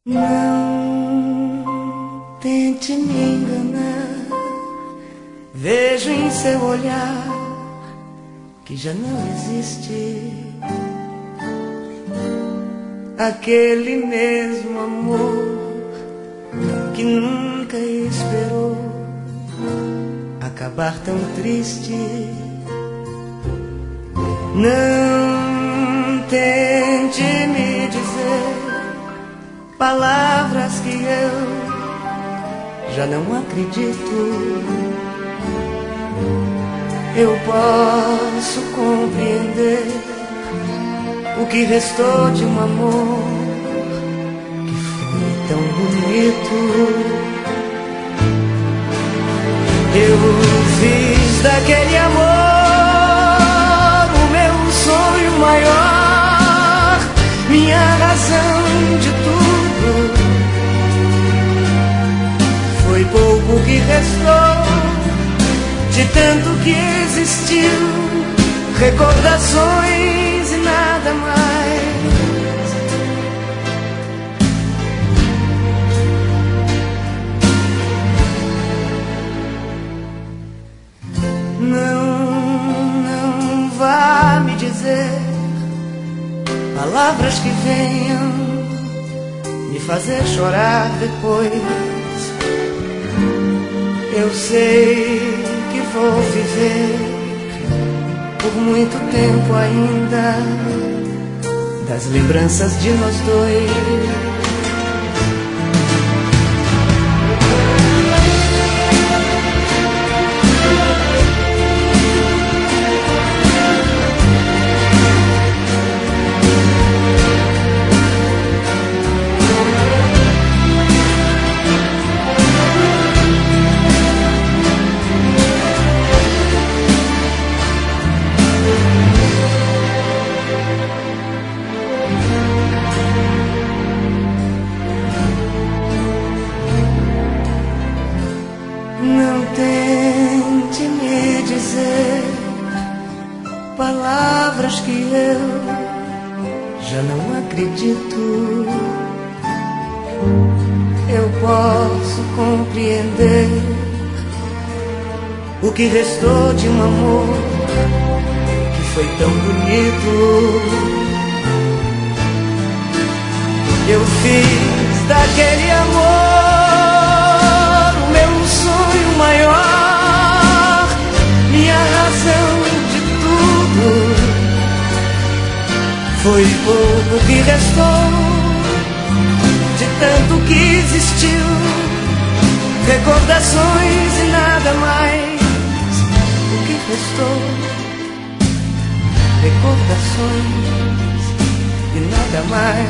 Não tente me enganar, vejo em seu olhar que já não existe aquele mesmo amor que nunca esperou acabar tão triste. Não tente me dizer palavras que eu já não acredito. Eu posso compreender o que restou de um amor que foi tão bonito. Eu fiz daquele amor o meu sonho maior, minha razão de tudo. Foi pouco que restou de tanto que existiu, recordações e nada mais. Não vá me dizer palavras que venham me fazer chorar depois. Eu sei que vou viver por muito tempo ainda das lembranças de nós dois. Não tente me dizer palavras que eu já não acredito. Eu posso compreender o que restou de um amor que foi tão bonito. Eu fiz daquele amor maior, minha razão de tudo. Foi pouco que restou de tanto que existiu, recordações e nada mais. O que restou, recordações e nada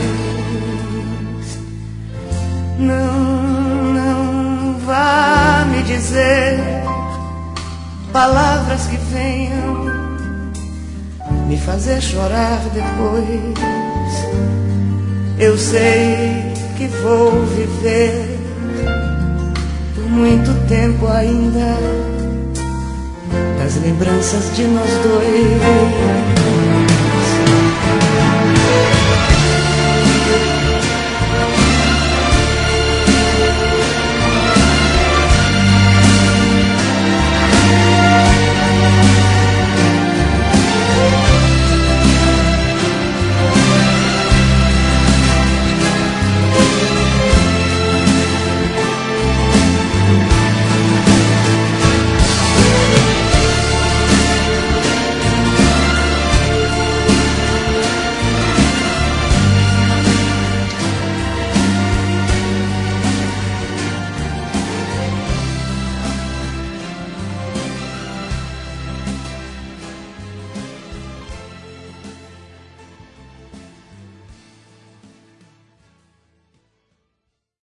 mais. Não vá me dizer palavras que venham me fazer chorar depois. Eu sei que vou viver por muito tempo ainda das lembranças de nós dois.